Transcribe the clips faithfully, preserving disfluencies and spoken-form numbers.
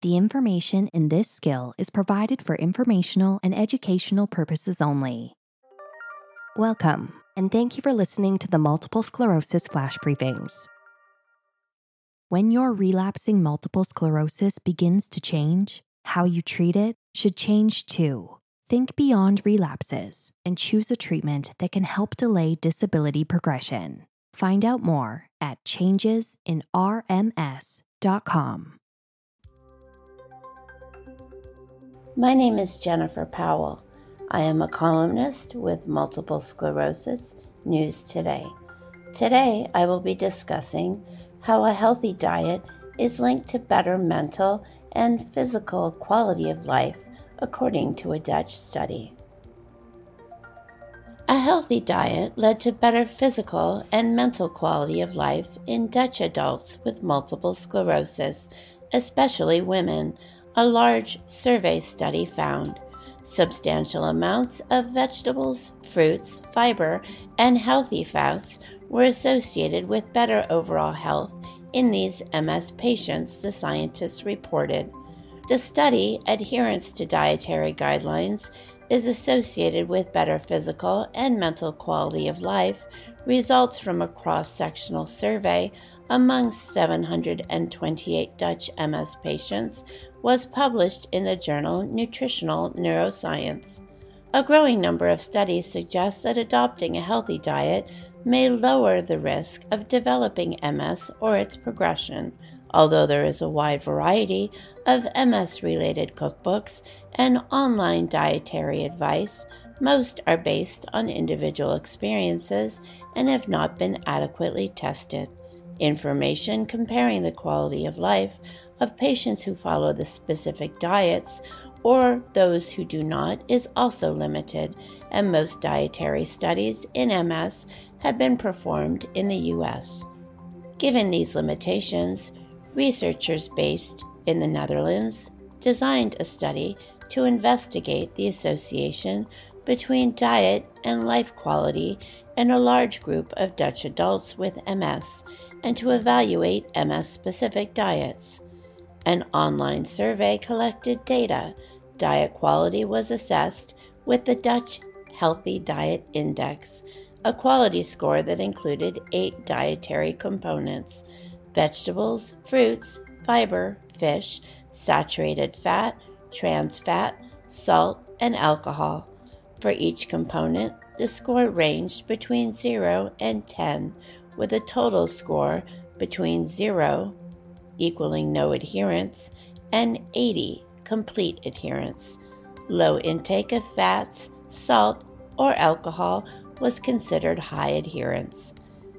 The information in this skill is provided for informational and educational purposes only. Welcome, and thank you for listening to the Multiple Sclerosis Flash Briefings. When your relapsing multiple sclerosis begins to change, how you treat it should change too. Think beyond relapses and choose a treatment that can help delay disability progression. Find out more at changes in R M S dot com. My name is Jennifer Powell. I am a columnist with Multiple Sclerosis News Today. Today, I will be discussing how a healthy diet is linked to better mental and physical quality of life, according to a Dutch study. A healthy diet led to better physical and mental quality of life in Dutch adults with multiple sclerosis, especially women. A large survey study found substantial amounts of vegetables, fruits, fiber, and healthy fats were associated with better overall health in these M S patients, the scientists reported. The study, Adherence to Dietary Guidelines, is associated with better physical and mental quality of life, results from a cross-sectional survey among seven hundred twenty-eight Dutch M S patients, was published in the journal Nutritional Neuroscience. A growing number of studies suggest that adopting a healthy diet may lower the risk of developing M S or its progression. Although there is a wide variety of M S-related cookbooks and online dietary advice, most are based on individual experiences and have not been adequately tested. Information comparing the quality of life of patients who follow the specific diets or those who do not is also limited, and most dietary studies in M S have been performed in the U S. Given these limitations, researchers based in the Netherlands designed a study to investigate the association between diet and life quality in a large group of Dutch adults with M S and to evaluate M S-specific diets. An online survey collected data. Diet quality was assessed with the Dutch Healthy Diet Index, a quality score that included eight dietary components: vegetables, fruits, fiber, fish, saturated fat, trans fat, salt, and alcohol. For each component, the score ranged between zero and ten, with a total score between zero, equaling no adherence, and eighty, complete adherence. Low intake of fats, salt, or alcohol was considered high adherence.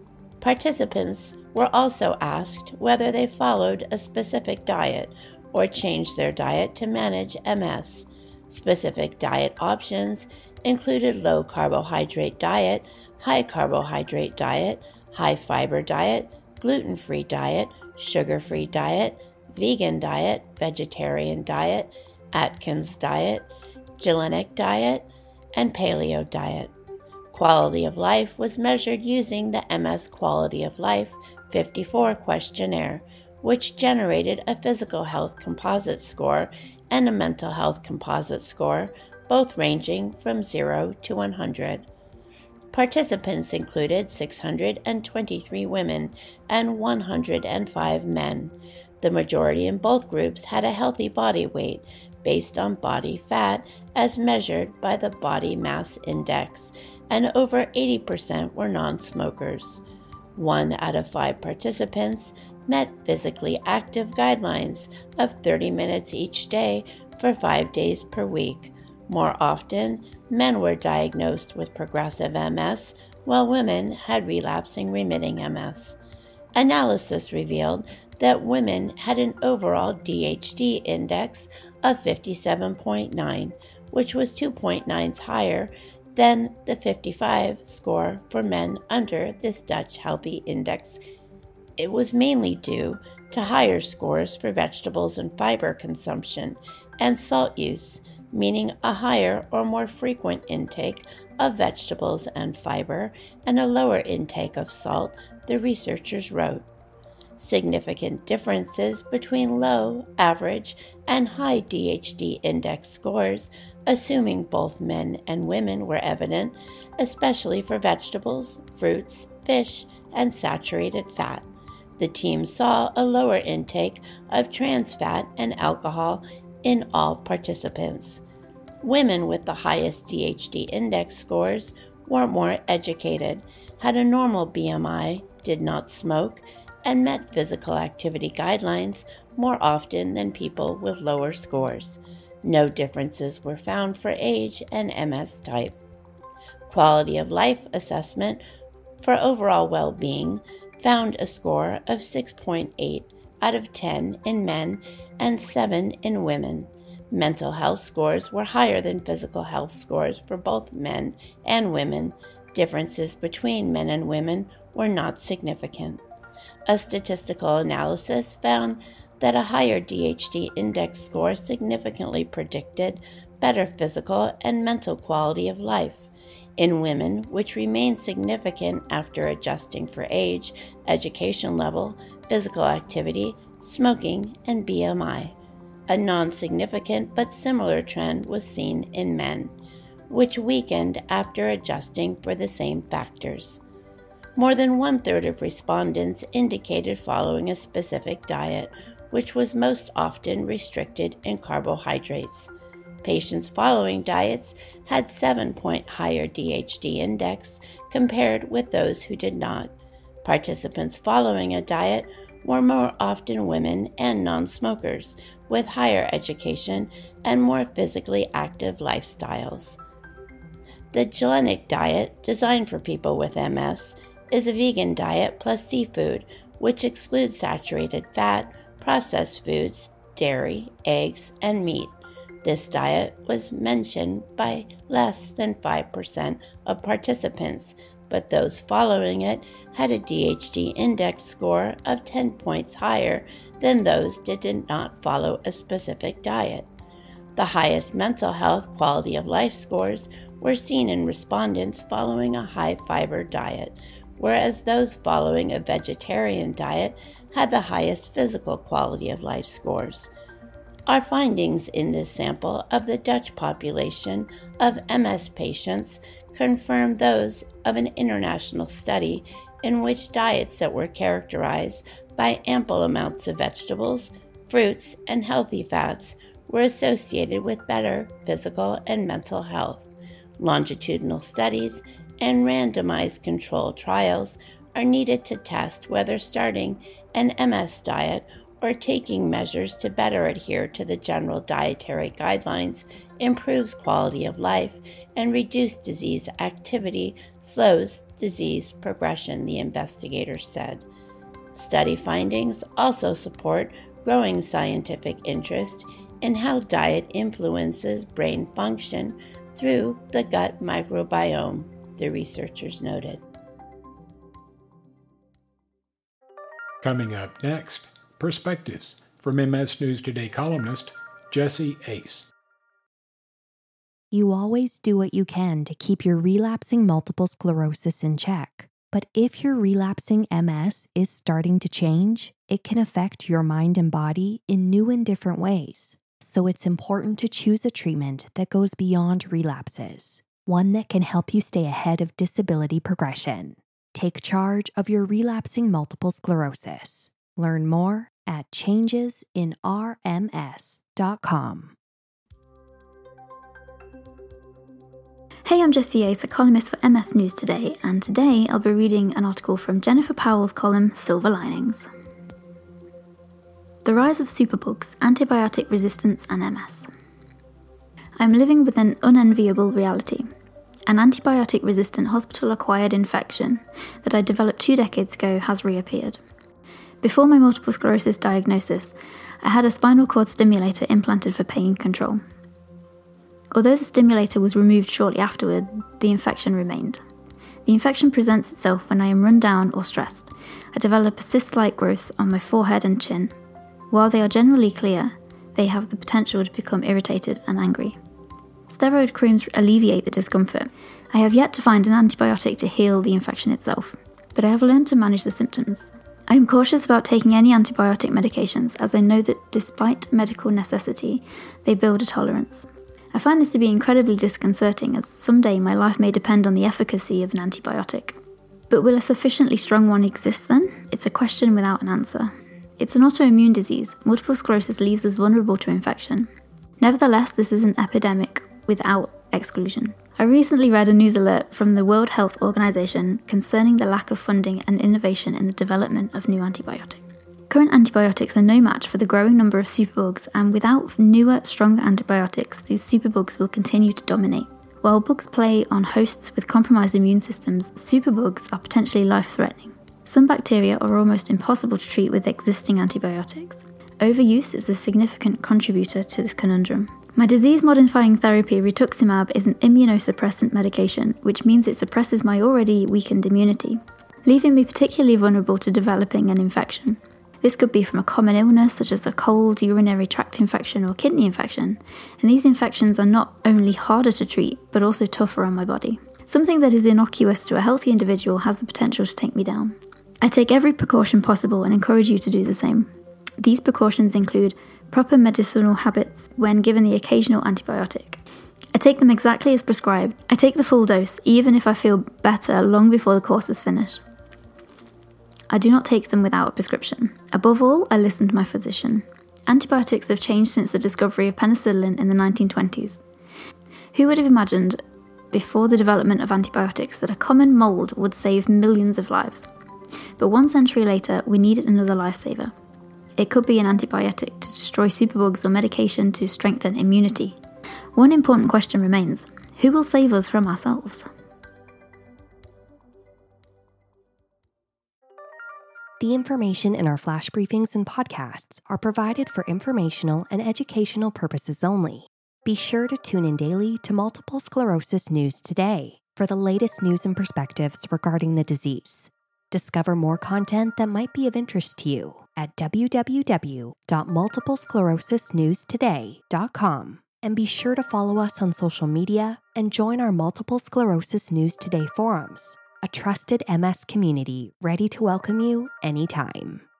Participants were also asked whether they followed a specific diet or changed their diet to manage M S. Specific diet options included low carbohydrate diet, high carbohydrate diet, high fiber diet, gluten-free diet, sugar-free diet, vegan diet, vegetarian diet, Atkins diet, Gilenic diet, and paleo diet. Quality of life was measured using the M S Quality of Life fifty-four questionnaire, which generated a physical health composite score and a mental health composite score, both ranging from zero to one hundred. Participants included six hundred twenty-three women and one hundred five men. The majority in both groups had a healthy body weight based on body fat as measured by the Body Mass Index, and over eighty percent were non-smokers. One out of five participants met physically active guidelines of thirty minutes each day for five days per week. More often, men were diagnosed with progressive M S, while women had relapsing remitting M S. Analysis revealed that women had an overall D H D index of fifty-seven point nine, which was two point nine higher than the fifty-five score for men under this Dutch Healthy Index. It was mainly due to higher scores for vegetables and fiber consumption and salt use, meaning a higher or more frequent intake of vegetables and fiber and a lower intake of salt, the researchers wrote. significant differences between low, average, and high D H D index scores, assuming both men and women, were evident, especially for vegetables, fruits, fish, and saturated fat. The team saw a lower intake of trans fat and alcohol in all participants. Women with the highest D H D index scores were more educated, had a normal B M I, did not smoke, and met physical activity guidelines more often than people with lower scores. No differences were found for age and M S type. Quality of life assessment for overall well-being found a score of six point eight out of ten in men and seven in women. Mental health scores were higher than physical health scores for both men and women. Differences between men and women were not significant. A statistical analysis found that a higher D H D index score significantly predicted better physical and mental quality of life in women, which remained significant after adjusting for age, education level, physical activity, smoking, and B M I. A non-significant but similar trend was seen in men, which weakened after adjusting for the same factors. More than one-third of respondents indicated following a specific diet, which was most often restricted in carbohydrates. Patients following diets had seven-point higher D H D index compared with those who did not. Participants following a diet were more often women and non-smokers with higher education and more physically active lifestyles. The Gelenic diet, designed for people with M S, is a vegan diet plus seafood, which excludes saturated fat, processed foods, dairy, eggs, and meat. This diet was mentioned by less than five percent of participants, but those following it had a D H D index score of ten points higher than those that did not follow a specific diet. The highest mental health quality of life scores were seen in respondents following a high-fiber diet, whereas those following a vegetarian diet had the highest physical quality of life scores. Our findings in this sample of the Dutch population of M S patients confirm those of an international study in which diets that were characterized by ample amounts of vegetables, fruits, and healthy fats were associated with better physical and mental health. Longitudinal studies and randomized controlled trials are needed to test whether starting an M S diet or taking measures to better adhere to the general dietary guidelines improves quality of life and reduced disease activity slows disease progression, the investigators said. Study findings also support growing scientific interest in how diet influences brain function through the gut microbiome, the researchers noted. Coming up next, Perspectives from M S News Today columnist Jesse Ace. You always do what you can to keep your relapsing multiple sclerosis in check. But if your relapsing M S is starting to change, it can affect your mind and body in new and different ways. So it's important to choose a treatment that goes beyond relapses, one that can help you stay ahead of disability progression. Take charge of your relapsing multiple sclerosis. Learn more at changes in R M S dot com. Hey, I'm Jessie Ace, a columnist for M S News Today, and today I'll be reading an article from Jennifer Powell's column, Silver Linings. The Rise of Superbugs, Antibiotic Resistance and M S. I'm living with an unenviable reality. An antibiotic-resistant hospital-acquired infection that I developed two decades ago has reappeared. Before my multiple sclerosis diagnosis, I had a spinal cord stimulator implanted for pain control. Although the stimulator was removed shortly afterward, the infection remained. The infection presents itself when I am run down or stressed. I develop a cyst-like growth on my forehead and chin. While they are generally clear, they have the potential to become irritated and angry. Steroid creams alleviate the discomfort. I have yet to find an antibiotic to heal the infection itself, but I have learned to manage the symptoms. I am cautious about taking any antibiotic medications as I know that despite medical necessity, they build a tolerance. I find this to be incredibly disconcerting as someday my life may depend on the efficacy of an antibiotic. But will a sufficiently strong one exist then? It's a question without an answer. It's an autoimmune disease. Multiple sclerosis leaves us vulnerable to infection. Nevertheless, this is an epidemic without exclusion. I recently read a news alert from the World Health Organization concerning the lack of funding and innovation in the development of new antibiotics. Current antibiotics are no match for the growing number of superbugs, and without newer, stronger antibiotics, these superbugs will continue to dominate. While bugs prey on hosts with compromised immune systems, superbugs are potentially life-threatening. Some bacteria are almost impossible to treat with existing antibiotics. Overuse is a significant contributor to this conundrum. My disease-modifying therapy, rituximab, is an immunosuppressant medication, which means it suppresses my already weakened immunity, leaving me particularly vulnerable to developing an infection. This could be from a common illness such as a cold, urinary tract infection or kidney infection, and these infections are not only harder to treat, but also tougher on my body. Something that is innocuous to a healthy individual has the potential to take me down. I take every precaution possible and encourage you to do the same. These precautions include proper medicinal habits when given the occasional antibiotic. I take them exactly as prescribed. I take the full dose, even if I feel better long before the course is finished. I do not take them without a prescription. Above all, I listen to my physician. Antibiotics have changed since the discovery of penicillin in the nineteen twenties. Who would have imagined, before the development of antibiotics, that a common mould would save millions of lives? But one century later, we needed another lifesaver. It could be an antibiotic to destroy superbugs or medication to strengthen immunity. One important question remains: who will save us from ourselves? The information in our flash briefings and podcasts are provided for informational and educational purposes only. Be sure to tune in daily to Multiple Sclerosis News Today for the latest news and perspectives regarding the disease. Discover more content that might be of interest to you at w w w dot multiple sclerosis news today dot com. And be sure to follow us on social media and join our Multiple Sclerosis News Today forums, a trusted M S community ready to welcome you anytime.